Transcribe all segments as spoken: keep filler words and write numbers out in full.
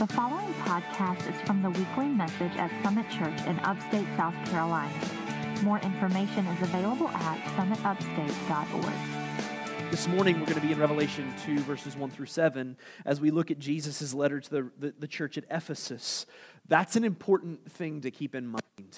The following podcast is from the weekly message at Summit Church in upstate South Carolina. More information is available at summit upstate dot org. This morning we're going to be in Revelation two, verses one through seven, as we look at Jesus' letter to the, the, the church at Ephesus. That's an important thing to keep in mind.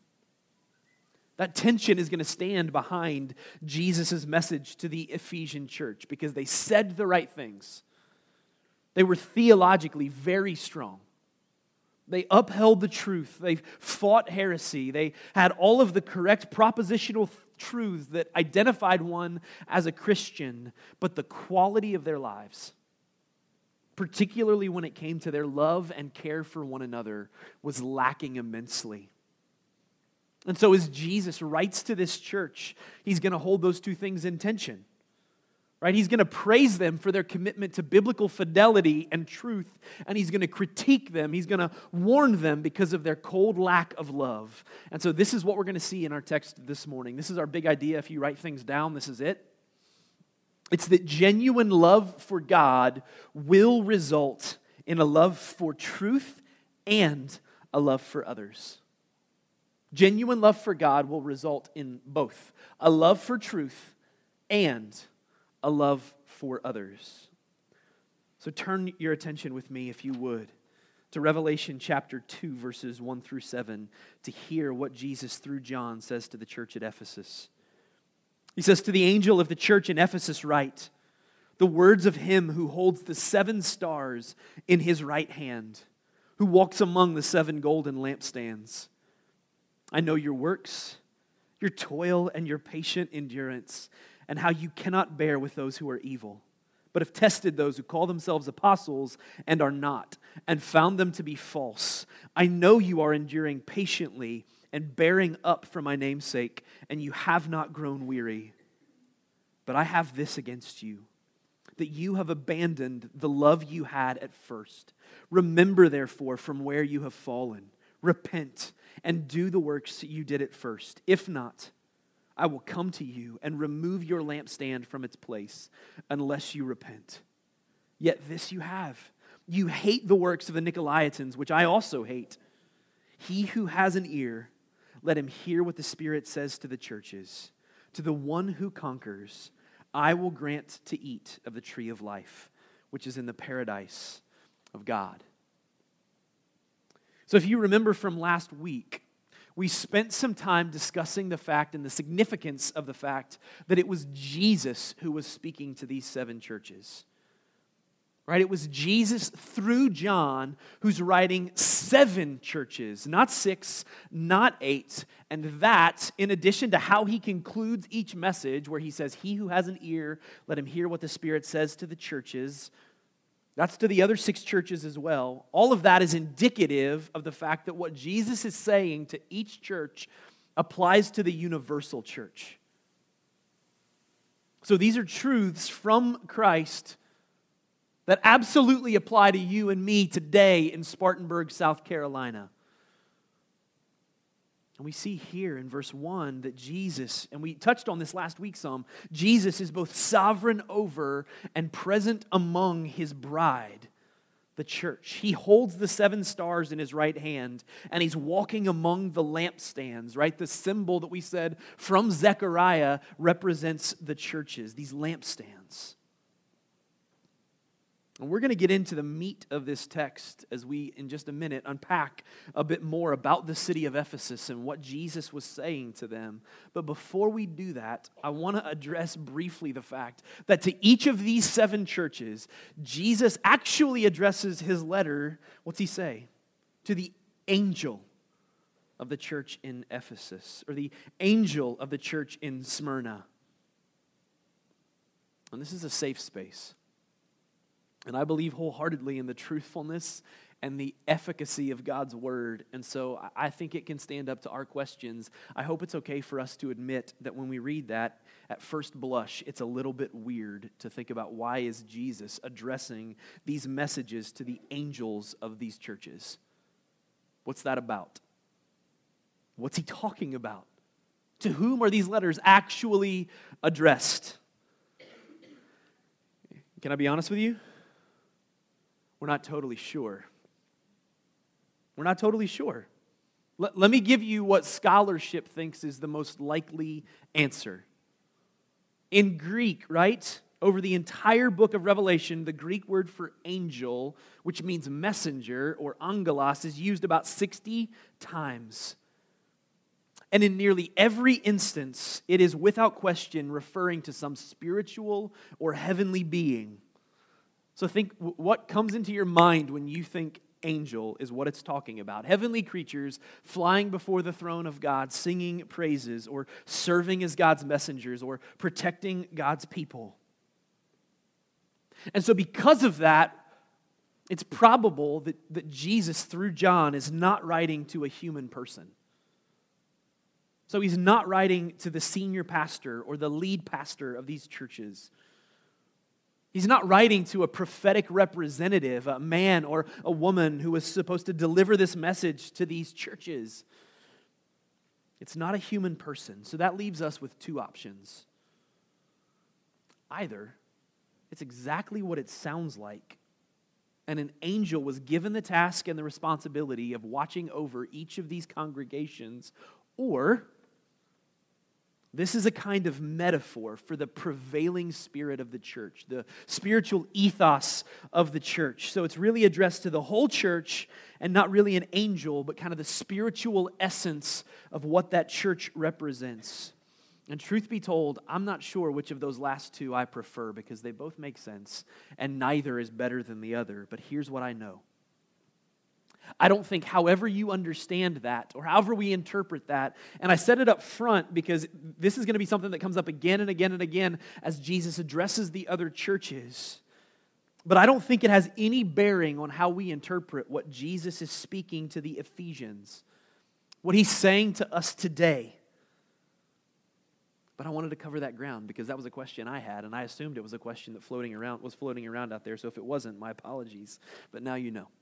That tension is going to stand behind Jesus' message to the Ephesian church because they said the right things. They were theologically very strong. They upheld the truth. They fought heresy. They had all of the correct propositional th- truths that identified one as a Christian, but the quality of their lives, particularly when it came to their love and care for one another, was lacking immensely. And so as Jesus writes to this church, he's going to hold those two things in tension. Right? He's going to praise them for their commitment to biblical fidelity and truth, and he's going to critique them. He's going to warn them because of their cold lack of love. And so this is what we're going to see in our text this morning. This is our big idea. If you write things down, this is it. It's that genuine love for God will result in a love for truth and a love for others. Genuine love for God will result in both a love for truth and a love for others. So turn your attention with me, if you would, to Revelation chapter two, verses one through seven, to hear what Jesus, through John, says to the church at Ephesus. He says, "To the angel of the church in Ephesus write, the words of him who holds the seven stars in his right hand, who walks among the seven golden lampstands. I know your works, your toil, and your patient endurance, and how you cannot bear with those who are evil, but have tested those who call themselves apostles and are not, and found them to be false. I know you are enduring patiently and bearing up for my name's sake, and you have not grown weary. But I have this against you, that you have abandoned the love you had at first. Remember, therefore, from where you have fallen. Repent and do the works you did at first. If not, I will come to you and remove your lampstand from its place unless you repent. Yet this you have. You hate the works of the Nicolaitans, which I also hate. He who has an ear, let him hear what the Spirit says to the churches. To the one who conquers, I will grant to eat of the tree of life, which is in the paradise of God." So if you remember from last week, we spent some time discussing the fact and the significance of the fact that it was Jesus who was speaking to these seven churches. Right? It was Jesus through John who's writing seven churches, not six, not eight. And that, in addition to how he concludes each message, where he says, "He who has an ear, let him hear what the Spirit says to the churches." That's to the other six churches as well. All of that is indicative of the fact that what Jesus is saying to each church applies to the universal church. So these are truths from Christ that absolutely apply to you and me today in Spartanburg, South Carolina. And we see here in verse one that Jesus, and we touched on this last week some, Jesus is both sovereign over and present among his bride, the church. He holds the seven stars in his right hand, and he's walking among the lampstands, right? The symbol that we said from Zechariah represents the churches, these lampstands. And we're going to get into the meat of this text as we, in just a minute, unpack a bit more about the city of Ephesus and what Jesus was saying to them. But before we do that, I want to address briefly the fact that to each of these seven churches, Jesus actually addresses his letter, what's he say? To the angel of the church in Ephesus, or the angel of the church in Smyrna. And this is a safe space. And I believe wholeheartedly in the truthfulness and the efficacy of God's word. And so I think it can stand up to our questions. I hope it's okay for us to admit that when we read that, at first blush, it's a little bit weird to think about why is Jesus addressing these messages to the angels of these churches. What's that about? What's he talking about? To whom are these letters actually addressed? Can I be honest with you? We're not totally sure. We're not totally sure. Let, let me give you what scholarship thinks is the most likely answer. In Greek, right, over the entire book of Revelation, the Greek word for angel, which means messenger or angelos, is used about sixty times. And in nearly every instance, it is without question referring to some spiritual or heavenly being. So think what comes into your mind when you think angel is what it's talking about. Heavenly creatures flying before the throne of God, singing praises, or serving as God's messengers, or protecting God's people. And so because of that, it's probable that, that Jesus, through John, is not writing to a human person. So he's not writing to the senior pastor or the lead pastor of these churches. He's not writing to a prophetic representative, a man or a woman who was supposed to deliver this message to these churches. It's not a human person. So that leaves us with two options. Either it's exactly what it sounds like, and an angel was given the task and the responsibility of watching over each of these congregations, or this is a kind of metaphor for the prevailing spirit of the church, the spiritual ethos of the church. So it's really addressed to the whole church and not really an angel, but kind of the spiritual essence of what that church represents. And truth be told, I'm not sure which of those last two I prefer because they both make sense and neither is better than the other. But here's what I know. I don't think however you understand that or however we interpret that, and I said it up front because this is going to be something that comes up again and again and again as Jesus addresses the other churches. But I don't think it has any bearing on how we interpret what Jesus is speaking to the Ephesians, what he's saying to us today. But I wanted to cover that ground because that was a question I had, and I assumed it was a question that floating around was floating around out there. So if it wasn't, my apologies. But now you know.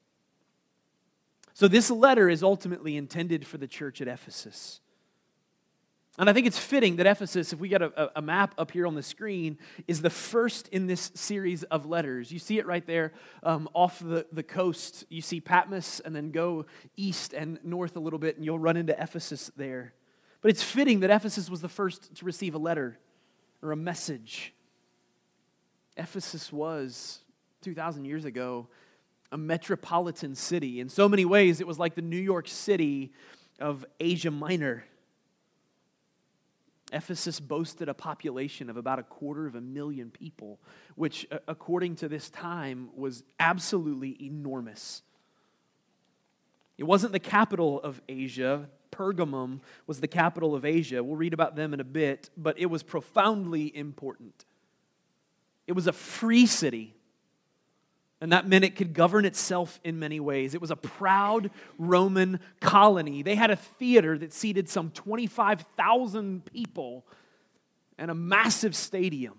So this letter is ultimately intended for the church at Ephesus. And I think it's fitting that Ephesus, if we got a, a map up here on the screen, is the first in this series of letters. You see it right there um, off the, the coast. You see Patmos and then go east and north a little bit and you'll run into Ephesus there. But it's fitting that Ephesus was the first to receive a letter or a message. Ephesus was, two thousand years ago, a metropolitan city. In so many ways, it was like the New York City of Asia Minor. Ephesus boasted a population of about a quarter of a million people, which, according to this time, was absolutely enormous. It wasn't the capital of Asia. Pergamum was the capital of Asia. We'll read about them in a bit, but it was profoundly important. It was a free city. And that meant it could govern itself in many ways. It was a proud Roman colony. They had a theater that seated some twenty-five thousand people and a massive stadium.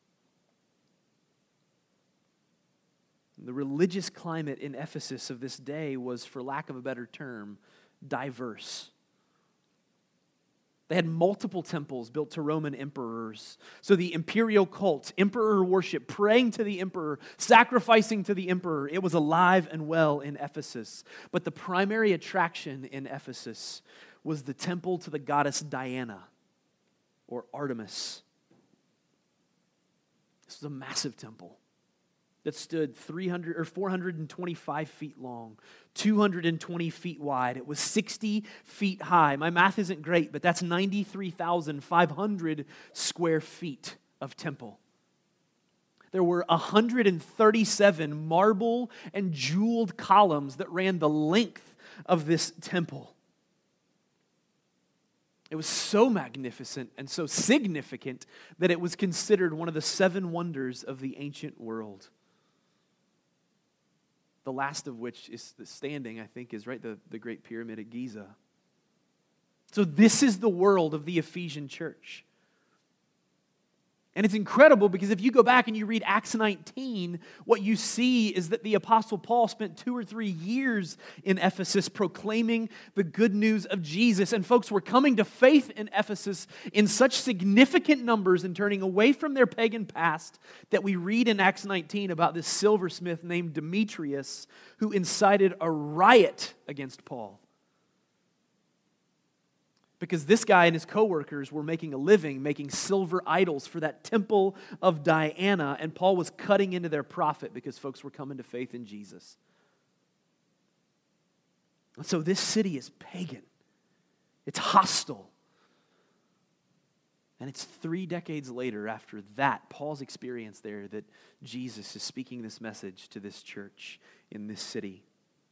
The religious climate in Ephesus of this day was, for lack of a better term, diverse. They had multiple temples built to Roman emperors. So the imperial cult, emperor worship, praying to the emperor, sacrificing to the emperor, it was alive and well in Ephesus. But the primary attraction in Ephesus was the temple to the goddess Diana, or Artemis. This was a massive temple that stood three hundred or four hundred twenty-five feet long, two hundred twenty feet wide. It was sixty feet high. My math isn't great, but that's ninety-three thousand five hundred square feet of temple. There were one hundred thirty-seven marble and jeweled columns that ran the length of this temple. It was so magnificent and so significant that it was considered one of the seven wonders of the ancient world. The last of which is standing, I think, is right, the, the Great Pyramid at Giza. So this is the world of the Ephesian church. And it's incredible because if you go back and you read Acts nineteen, what you see is that the Apostle Paul spent two or three years in Ephesus proclaiming the good news of Jesus. And folks were coming to faith in Ephesus in such significant numbers and turning away from their pagan past that we read in Acts nineteen about this silversmith named Demetrius who incited a riot against Paul. Because this guy and his co-workers were making a living making silver idols for that temple of Diana, and Paul was cutting into their profit because folks were coming to faith in Jesus. And so this city is pagan. It's hostile. And it's three decades later after that, Paul's experience there, that Jesus is speaking this message to this church in this city.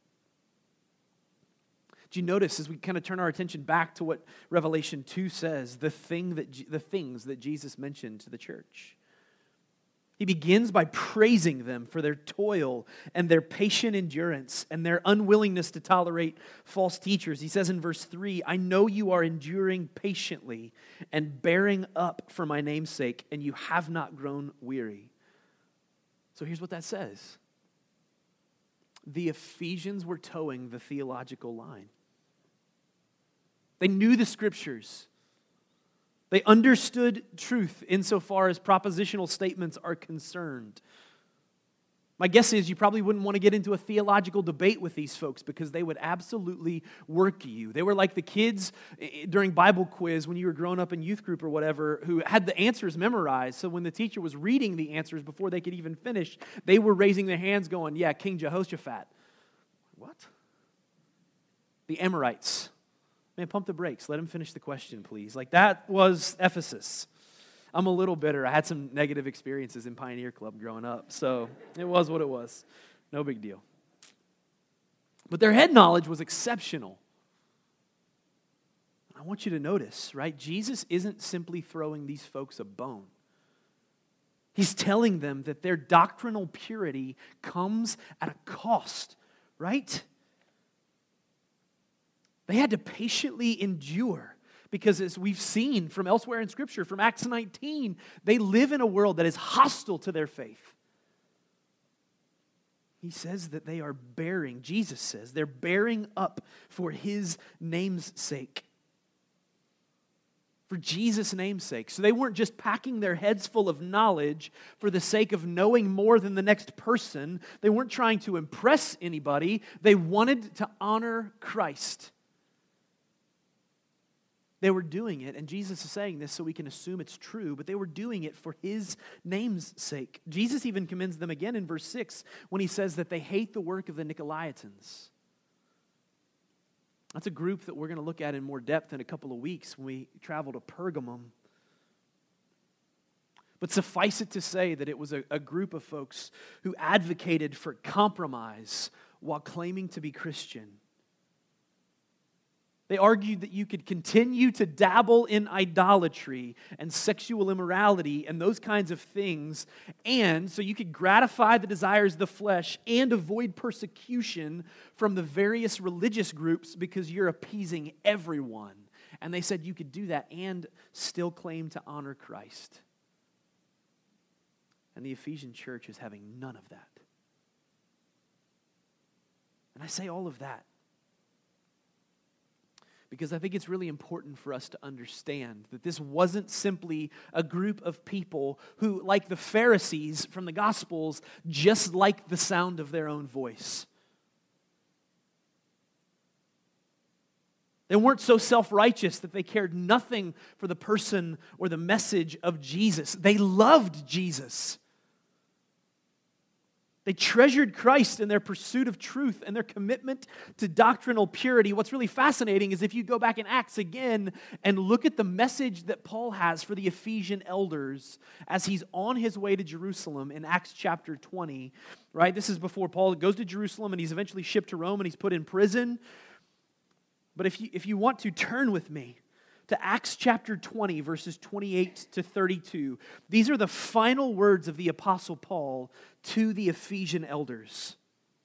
Do you notice as we kind of turn our attention back to what Revelation two says, the thing that the things that Jesus mentioned to the church? He begins by praising them for their toil and their patient endurance and their unwillingness to tolerate false teachers. He says in verse three, I know you are enduring patiently and bearing up for my name's sake, and you have not grown weary. So here's what that says. The Ephesians were towing the theological line. They knew the Scriptures. They understood truth insofar as propositional statements are concerned. My guess is you probably wouldn't want to get into a theological debate with these folks because they would absolutely work you. They were like the kids during Bible quiz when you were growing up in youth group or whatever who had the answers memorized. So when the teacher was reading the answers before they could even finish, they were raising their hands going, yeah, King Jehoshaphat. What? The Amorites. Man, pump the brakes. Let him finish the question, please. Like, that was Ephesus. I'm a little bitter. I had some negative experiences in Pioneer Club growing up, so it was what it was. No big deal. But their head knowledge was exceptional. I want you to notice, right? Jesus isn't simply throwing these folks a bone. He's telling them that their doctrinal purity comes at a cost, right? They had to patiently endure because, as we've seen from elsewhere in Scripture, from Acts nineteen, they live in a world that is hostile to their faith. He says that they are bearing, Jesus says, they're bearing up for His name's sake. For Jesus' name's sake. So they weren't just packing their heads full of knowledge for the sake of knowing more than the next person. They weren't trying to impress anybody. They wanted to honor Christ. They were doing it, and Jesus is saying this so we can assume it's true, but they were doing it for His name's sake. Jesus even commends them again in verse six when He says that they hate the work of the Nicolaitans. That's a group that we're going to look at in more depth in a couple of weeks when we travel to Pergamum. But suffice it to say that it was a, a group of folks who advocated for compromise while claiming to be Christian. They argued that you could continue to dabble in idolatry and sexual immorality and those kinds of things, and so you could gratify the desires of the flesh and avoid persecution from the various religious groups because you're appeasing everyone. And they said you could do that and still claim to honor Christ. And the Ephesian church is having none of that. And I say all of that because I think it's really important for us to understand that this wasn't simply a group of people who, like the Pharisees from the Gospels, just liked the sound of their own voice. They weren't so self-righteous that they cared nothing for the person or the message of Jesus. They loved Jesus. They treasured Christ in their pursuit of truth and their commitment to doctrinal purity. What's really fascinating is if you go back in Acts again and look at the message that Paul has for the Ephesian elders as he's on his way to Jerusalem in Acts chapter twenty, right? This is before Paul goes to Jerusalem and he's eventually shipped to Rome and he's put in prison. But if you, if you want to turn with me to Acts chapter twenty, verses twenty-eight to thirty-two. These are the final words of the Apostle Paul to the Ephesian elders.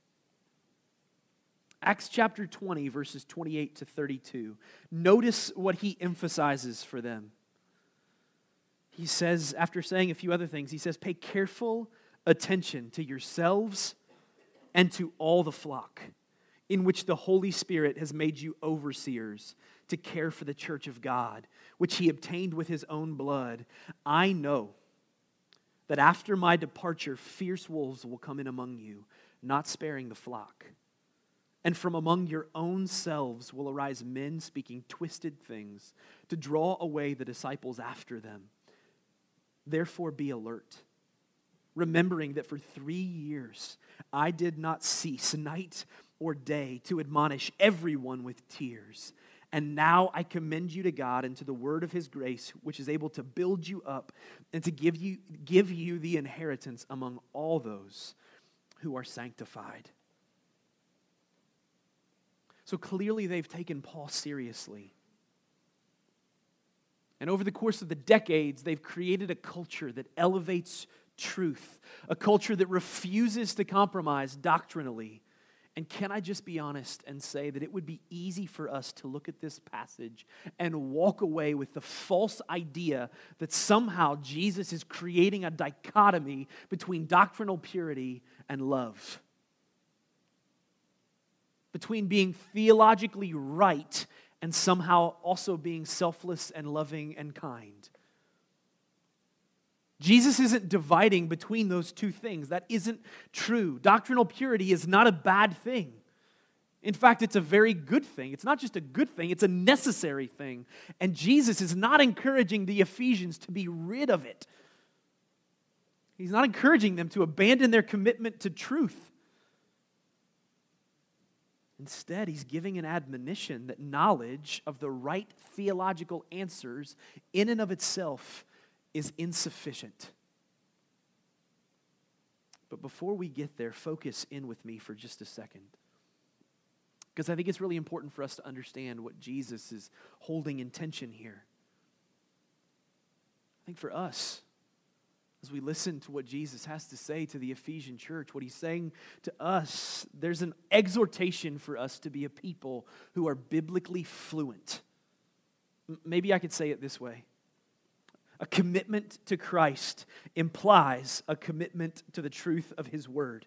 Acts chapter twenty, verses twenty-eight to thirty-two. Notice what he emphasizes for them. he says, after saying a few other things, he says, pay careful attention to yourselves and to all the flock in which the Holy Spirit has made you overseers to care for the church of God, which he obtained with his own blood. I know that after my departure, fierce wolves will come in among you, not sparing the flock. And from among your own selves will arise men speaking twisted things to draw away the disciples after them. Therefore be alert, remembering that for three years I did not cease night or day to admonish everyone with tears. And now I commend you to God and to the word of his grace, which is able to build you up and to give you, give you the inheritance among all those who are sanctified. So clearly they've taken Paul seriously. And over the course of the decades, they've created a culture that elevates truth, a culture that refuses to compromise doctrinally. And can I just be honest and say that it would be easy for us to look at this passage and walk away with the false idea that somehow Jesus is creating a dichotomy between doctrinal purity and love, between being theologically right and somehow also being selfless and loving and kind. Jesus isn't dividing between those two things. That isn't true. Doctrinal purity is not a bad thing. In fact, it's a very good thing. It's not just a good thing, it's a necessary thing. And Jesus is not encouraging the Ephesians to be rid of it. He's not encouraging them to abandon their commitment to truth. Instead, he's giving an admonition that knowledge of the right theological answers in and of itself is insufficient. But before we get there, focus in with me for just a second. Because I think it's really important for us to understand what Jesus is holding in tension here. I think for us, as we listen to what Jesus has to say to the Ephesian church, what he's saying to us, there's an exhortation for us to be a people who are biblically fluent. M- maybe I could say it this way. A commitment to Christ implies a commitment to the truth of his word.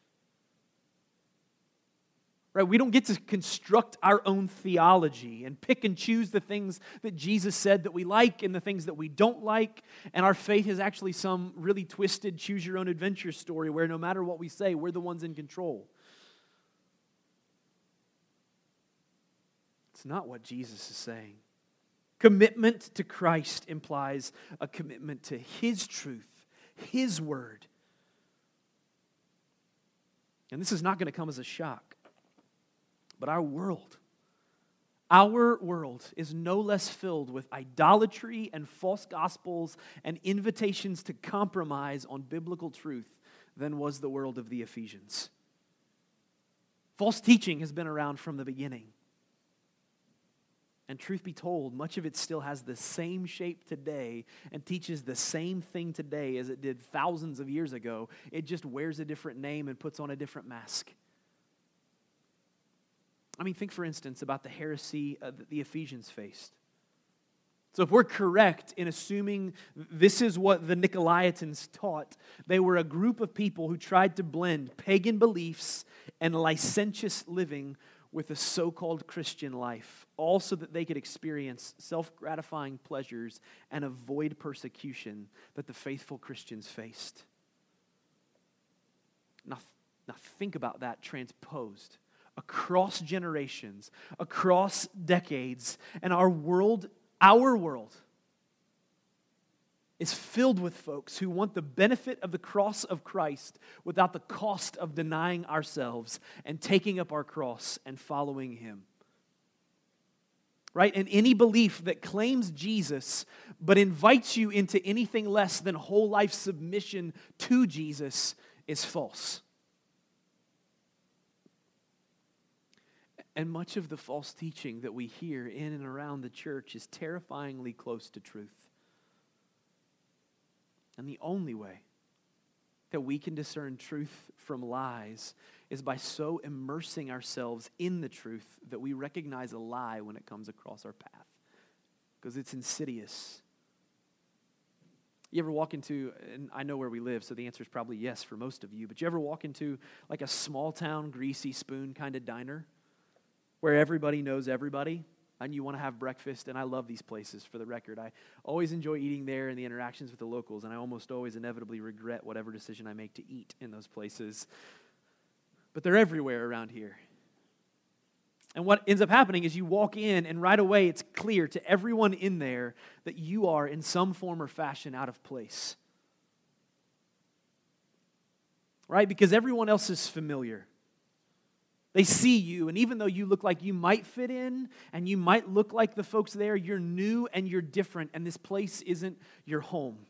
Right? We don't get to construct our own theology and pick and choose the things that Jesus said that we like and the things that we don't like. And our faith is actually some really twisted choose-your-own-adventure story where no matter what we say, we're the ones in control. It's not what Jesus is saying. Commitment to Christ implies a commitment to his truth, his word. And this is not going to come as a shock. But our world, our world is no less filled with idolatry and false gospels and invitations to compromise on biblical truth than was the world of the Ephesians. False teaching has been around from the beginning. And truth be told, much of it still has the same shape today and teaches the same thing today as it did thousands of years ago. It just wears a different name and puts on a different mask. I mean, think for instance about the heresy uh, that the Ephesians faced. So if we're correct in assuming this is what the Nicolaitans taught, they were a group of people who tried to blend pagan beliefs and licentious living with a so-called Christian life, all so that they could experience self-gratifying pleasures and avoid persecution that the faithful Christians faced. Now, now think about that transposed across generations, across decades, and our world, our world, is filled with folks who want the benefit of the cross of Christ without the cost of denying ourselves and taking up our cross and following him. Right? And any belief that claims Jesus but invites you into anything less than whole life submission to Jesus is false. And much of the false teaching that we hear in and around the church is terrifyingly close to truth. And the only way that we can discern truth from lies is by so immersing ourselves in the truth that we recognize a lie when it comes across our path. Because it's insidious. You ever walk into, and I know where we live, so the answer is probably yes for most of you, but you ever walk into like a small town, greasy spoon kind of diner where everybody knows everybody and you want to have breakfast? And I love these places, for the record. I always enjoy eating there and the interactions with the locals, and I almost always inevitably regret whatever decision I make to eat in those places. But they're everywhere around here. And what ends up happening is you walk in, and right away it's clear to everyone in there that you are in some form or fashion out of place. Right? Because everyone else is familiar. They see you, and even though you look like you might fit in, and you might look like the folks there, you're new and you're different, and this place isn't your home.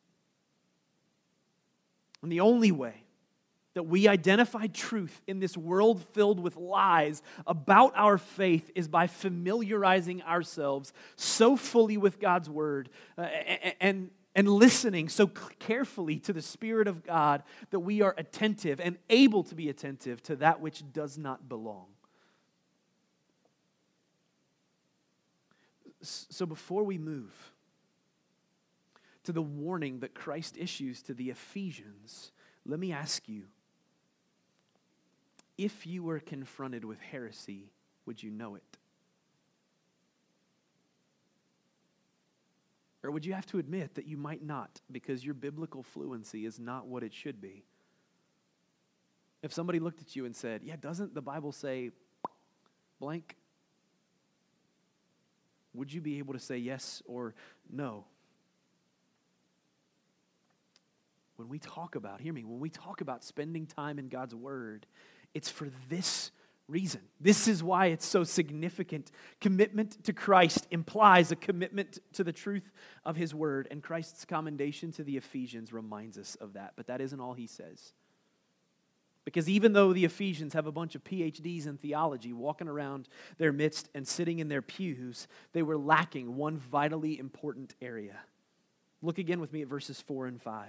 And the only way that we identify truth in this world filled with lies about our faith is by familiarizing ourselves so fully with God's word uh, and, and, and listening so carefully to the Spirit of God that we are attentive and able to be attentive to that which does not belong. So before we move to the warning that Christ issues to the Ephesians, let me ask you, if you were confronted with heresy, would you know it? Or would you have to admit that you might not, because your biblical fluency is not what it should be? If somebody looked at you and said, yeah, doesn't the Bible say blank? Would you be able to say yes or no? When we talk about, hear me, when we talk about spending time in God's word, it's for this reason. This is why it's so significant. Commitment to Christ implies a commitment to the truth of His word, and Christ's commendation to the Ephesians reminds us of that. But that isn't all He says. Because even though the Ephesians have a bunch of P H Ds in theology walking around their midst and sitting in their pews, they were lacking one vitally important area. Look again with me at verses four and five.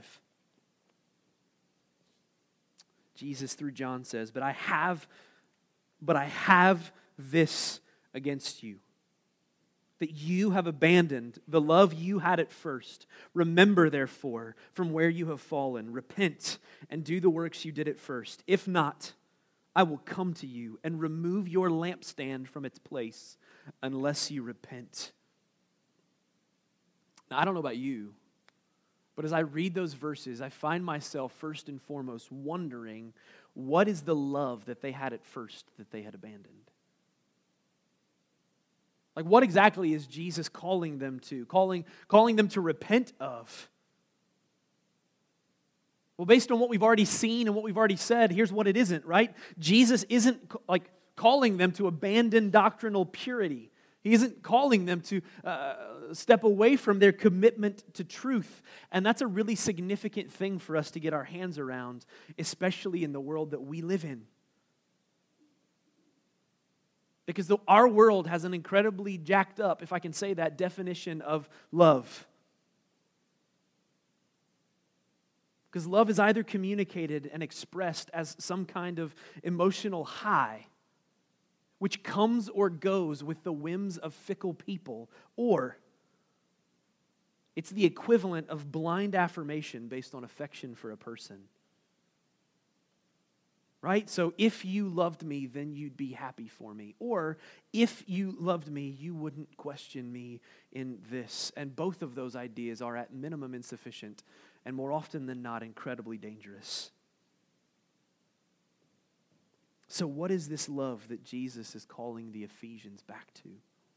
Jesus through John says, but I have, but I have this against you, that you have abandoned the love you had at first. Remember, therefore, from where you have fallen, repent and do the works you did at first. If not, I will come to you and remove your lampstand from its place unless you repent. Now, I don't know about you, but as I read those verses, I find myself first and foremost wondering, what is the love that they had at first that they had abandoned? Like, what exactly is Jesus calling them to, calling, calling them to repent of? Well, based on what we've already seen and what we've already said, here's what it isn't, right? Jesus isn't like calling them to abandon doctrinal purity. He isn't calling them to uh, step away from their commitment to truth. And that's a really significant thing for us to get our hands around, especially in the world that we live in. Because the, our world has an incredibly jacked up, if I can say that, definition of love. Because love is either communicated and expressed as some kind of emotional high, which comes or goes with the whims of fickle people, or it's the equivalent of blind affirmation based on affection for a person. Right? So if you loved me, then you'd be happy for me. Or if you loved me, you wouldn't question me in this. And both of those ideas are at minimum insufficient, and more often than not, incredibly dangerous. So what is this love that Jesus is calling the Ephesians back to?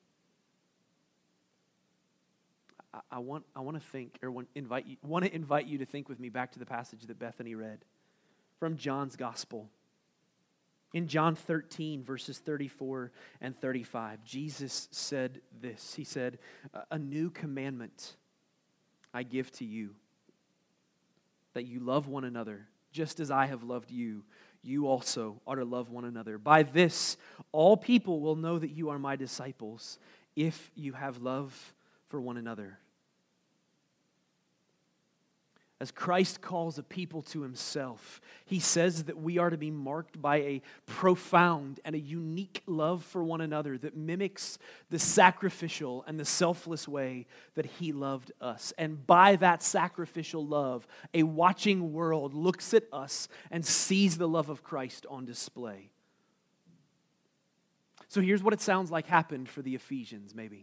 I, I want I want to think, or want, invite you, want to invite you to think with me back to the passage that Bethany read from John's Gospel. In John thirteen, verses thirty-four and thirty-five, Jesus said this. He said, "A new commandment I give to you, that you love one another, just as I have loved you. You also are to love one another. By this, all people will know that you are my disciples, if you have love for one another." As Christ calls a people to himself, he says that we are to be marked by a profound and a unique love for one another that mimics the sacrificial and the selfless way that he loved us. And by that sacrificial love, a watching world looks at us and sees the love of Christ on display. So here's what it sounds like happened for the Ephesians, maybe.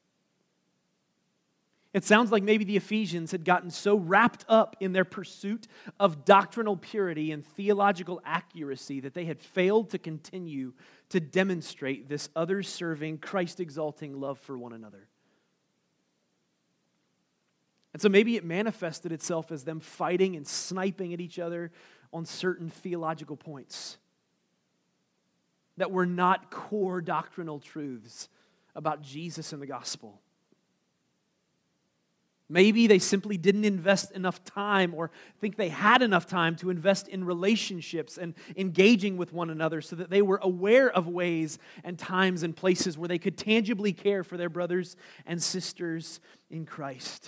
It sounds like maybe the Ephesians had gotten so wrapped up in their pursuit of doctrinal purity and theological accuracy that they had failed to continue to demonstrate this others-serving, Christ-exalting love for one another. And so maybe it manifested itself as them fighting and sniping at each other on certain theological points that were not core doctrinal truths about Jesus and the gospel. Maybe they simply didn't invest enough time or think they had enough time to invest in relationships and engaging with one another so that they were aware of ways and times and places where they could tangibly care for their brothers and sisters in Christ.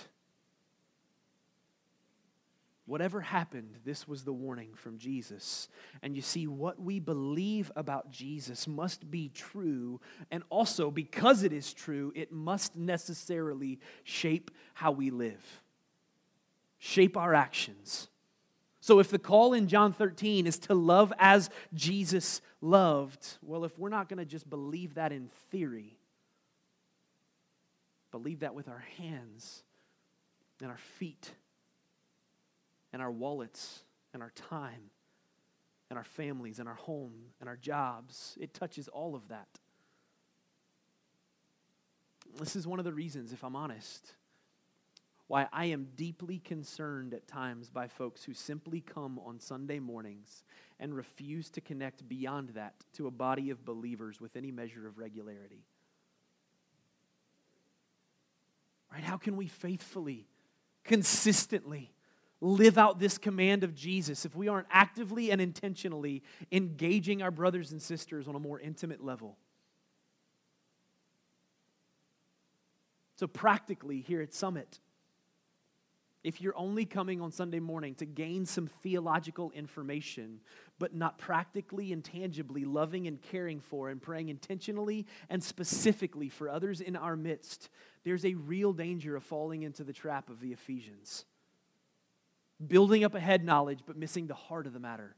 Whatever happened, this was the warning from Jesus. And you see, what we believe about Jesus must be true, and also, because it is true, it must necessarily shape how we live, shape our actions. So if the call in John thirteen is to love as Jesus loved, well, if we're not going to just believe that in theory, believe that with our hands and our feet, and our wallets, and our time, and our families, and our home, and our jobs. It touches all of that. This is one of the reasons, if I'm honest, why I am deeply concerned at times by folks who simply come on Sunday mornings and refuse to connect beyond that to a body of believers with any measure of regularity. Right? How can we faithfully, consistently live out this command of Jesus if we aren't actively and intentionally engaging our brothers and sisters on a more intimate level? So practically here at Summit, if you're only coming on Sunday morning to gain some theological information, but not practically and tangibly loving and caring for and praying intentionally and specifically for others in our midst, there's a real danger of falling into the trap of the Ephesians. Building up a head knowledge, but missing the heart of the matter.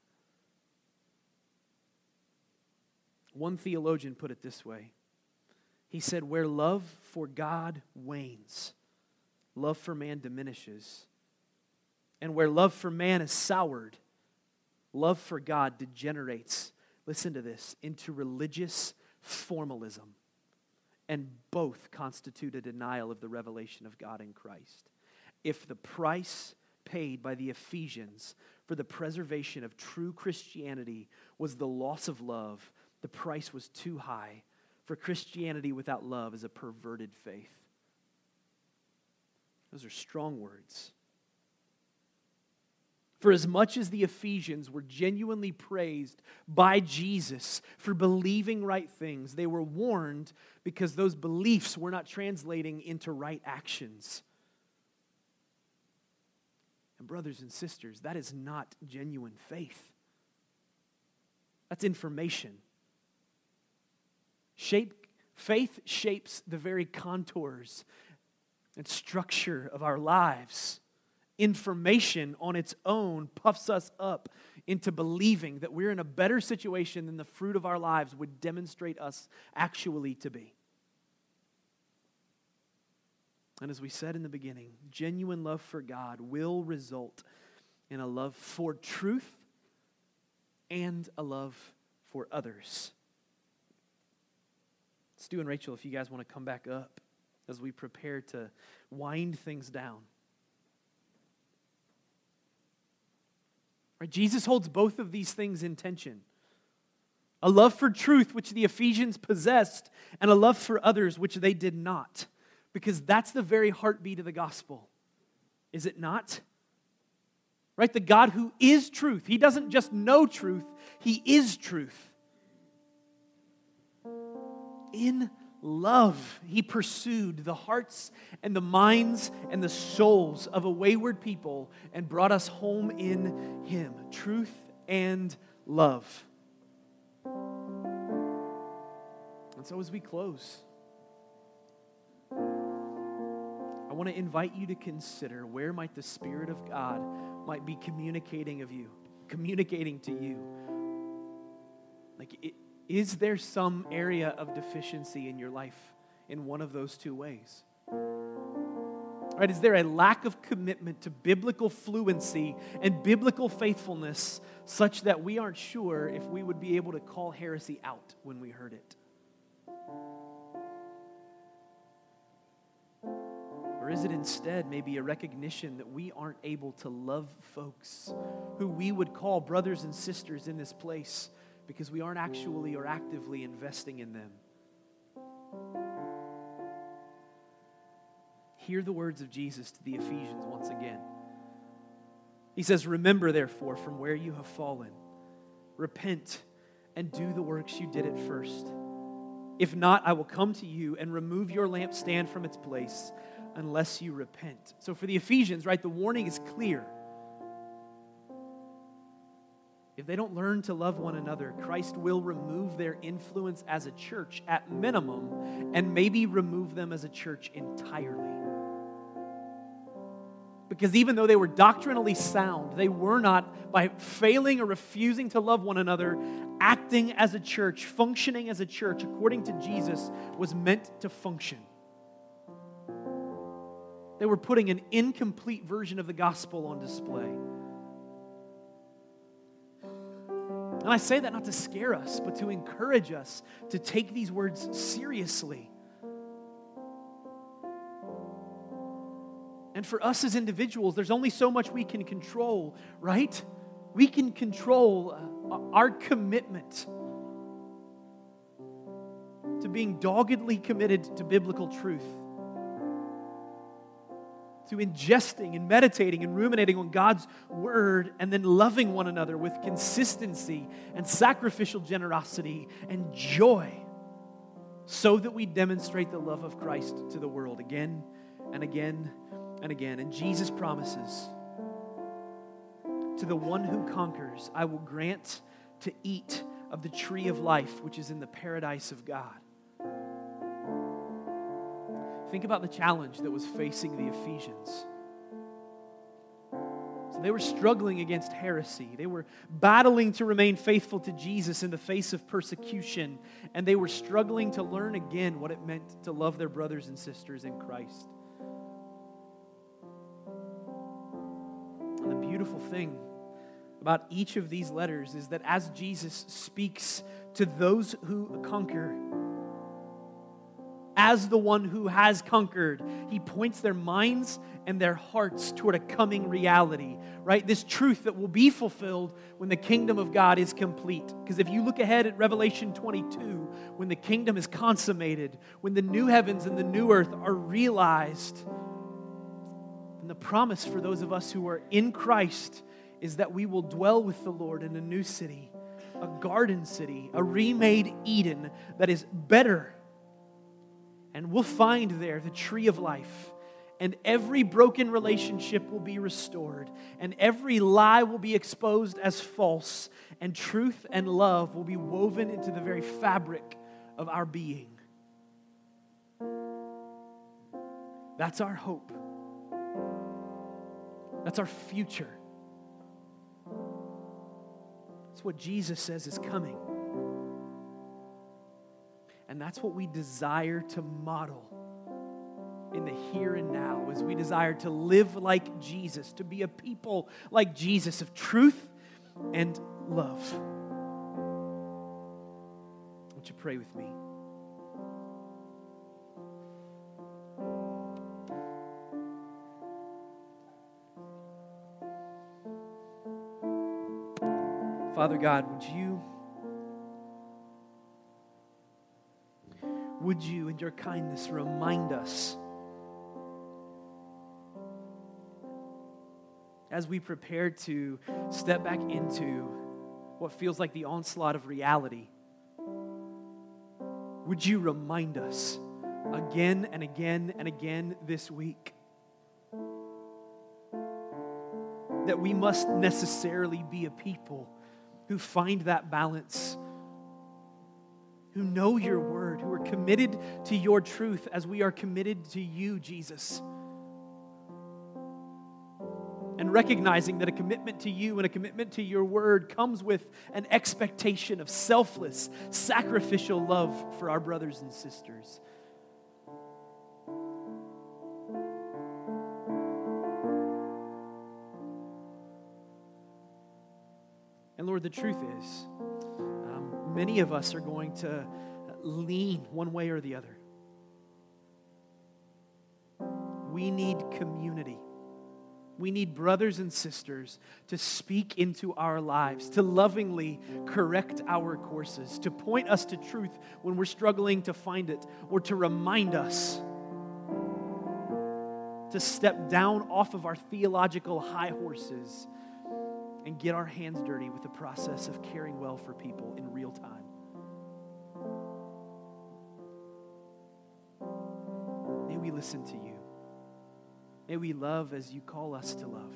One theologian put it this way. He said, where love for God wanes, love for man diminishes. And where love for man is soured, love for God degenerates, listen to this, into religious formalism. And both constitute a denial of the revelation of God in Christ. If the price paid by the Ephesians for the preservation of true Christianity was the loss of love, the price was too high, for Christianity without love is a perverted faith. Those are strong words. For as much as the Ephesians were genuinely praised by Jesus for believing right things, they were warned because those beliefs were not translating into right actions. And brothers and sisters, that is not genuine faith. That's information. Shape, faith shapes the very contours and structure of our lives. Information on its own puffs us up into believing that we're in a better situation than the fruit of our lives would demonstrate us actually to be. And as we said in the beginning, genuine love for God will result in a love for truth and a love for others. Stu and Rachel, if you guys want to come back up as we prepare to wind things down. Right, Jesus holds both of these things in tension. A love for truth, which the Ephesians possessed, and a love for others, which they did not. Because that's the very heartbeat of the gospel. Is it not? Right? The God who is truth. He doesn't just know truth. He is truth. In love, he pursued the hearts and the minds and the souls of a wayward people and brought us home in him. Truth and love. And so as we close, I want to invite you to consider where might the Spirit of God might be communicating of you, communicating to you. Like, it, is there some area of deficiency in your life in one of those two ways? Right? Is there a lack of commitment to biblical fluency and biblical faithfulness such that we aren't sure if we would be able to call heresy out when we heard it? Or is it instead maybe a recognition that we aren't able to love folks who we would call brothers and sisters in this place because we aren't actually or actively investing in them? Hear the words of Jesus to the Ephesians once again. He says, "Remember, therefore, from where you have fallen. Repent and do the works you did at first. If not, I will come to you and remove your lampstand from its place unless you repent." So for the Ephesians, right, the warning is clear. If they don't learn to love one another, Christ will remove their influence as a church at minimum, and maybe remove them as a church entirely. Because even though they were doctrinally sound, they were not, by failing or refusing to love one another, acting as a church, functioning as a church according to Jesus was meant to function. They were putting an incomplete version of the gospel on display. And I say that not to scare us, but to encourage us to take these words seriously. And for us as individuals, there's only so much we can control, right? We can control uh, our commitment to being doggedly committed to biblical truth, to ingesting and meditating and ruminating on God's word, and then loving one another with consistency and sacrificial generosity and joy, so that we demonstrate the love of Christ to the world again and again and again. And Jesus promises, to the one who conquers, I will grant to eat of the tree of life, which is in the paradise of God. Think about the challenge that was facing the Ephesians. So they were struggling against heresy. They were battling to remain faithful to Jesus in the face of persecution. And they were struggling to learn again what it meant to love their brothers and sisters in Christ. And the beautiful thing about each of these letters is that as Jesus speaks to those who conquer, as the one who has conquered, he points their minds and their hearts toward a coming reality, right? This truth that will be fulfilled when the kingdom of God is complete. Because if you look ahead at Revelation twenty-two, when the kingdom is consummated, when the new heavens and the new earth are realized, and the promise for those of us who are in Christ is that we will dwell with the Lord in a new city, a garden city, a remade Eden that is better. And we'll find there the tree of life, and every broken relationship will be restored, and every lie will be exposed as false, and truth and love will be woven into the very fabric of our being. That's our hope. That's our future. That's what Jesus says is coming. And that's what we desire to model in the here and now, as we desire to live like Jesus, to be a people like Jesus of truth and love. Won't you pray with me? Father God, would you Would you, in your kindness, remind us as we prepare to step back into what feels like the onslaught of reality, would you remind us again and again and again this week that we must necessarily be a people who find that balance, who know your word, who are committed to your truth as we are committed to you, Jesus. And recognizing that a commitment to you and a commitment to your word comes with an expectation of selfless, sacrificial love for our brothers and sisters. And Lord, the truth is, um, many of us are going to lean one way or the other. We need community. We need brothers and sisters to speak into our lives, to lovingly correct our courses, to point us to truth when we're struggling to find it, or to remind us to step down off of our theological high horses and get our hands dirty with the process of caring well for people in real time. May we listen to you. May we love as you call us to love.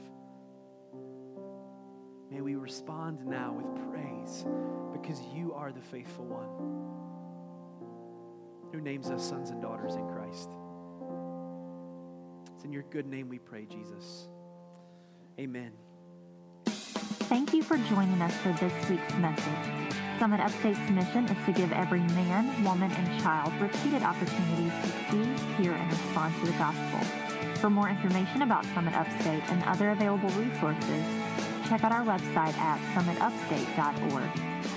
May we respond now with praise because you are the faithful one who names us sons and daughters in Christ. It's in your good name we pray, Jesus. Amen. Thank you for joining us for this week's message. Summit Upstate's mission is to give every man, woman, and child repeated opportunities to see, hear, and respond to the gospel. For more information about Summit Upstate and other available resources, check out our website at summit upstate dot org.